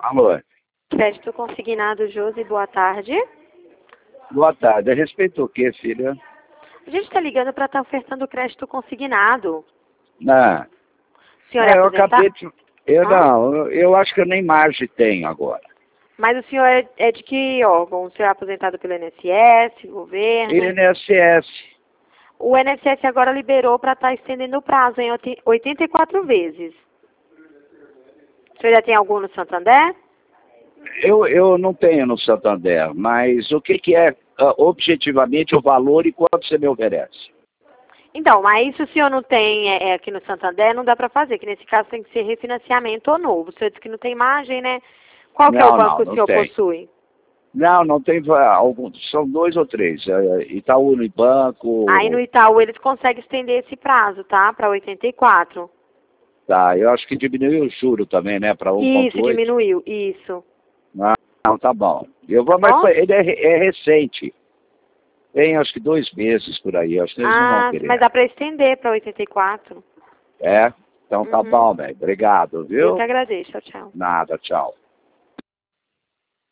Alô, Crédito consignado, Josi, boa tarde. boa tarde. A respeito do que, filha? A gente está ligando para estar ofertando crédito consignado. Não, O senhor é eu aposentado? acabei de... eu acho que eu nem margem tenho agora. Mas o senhor é de que órgão? O senhor é aposentado pelo INSS, governo? INSS. O INSS agora liberou para estar estendendo o prazo em 84 vezes. O senhor já tem algum no Santander? Eu não tenho no Santander, mas o que é objetivamente o valor e quanto você me oferece? Então, mas se o senhor não tem aqui no Santander, não dá para fazer, que nesse caso tem que ser refinanciamento ou novo. O senhor disse que não tem margem, né? Qual que é o banco que o Não senhor tem. possui? Não tem alguns, são 2 ou 3. Itaú Aí no Unibanco, Itaú eles conseguem estender esse prazo, tá? Para 84. tá, eu acho que diminuiu o juro também, né, para Isso, 1,8. diminuiu, isso. Não, tá bom. Eu Tá vou, mas bom? ele é recente. Tem acho que 2 meses por aí, acho que eles não vão Ah, mas querer. dá para estender para 84. É? Então tá Uhum. bom, velho. Obrigado, Eu que viu? agradeço. Tchau, tchau. Nada, tchau.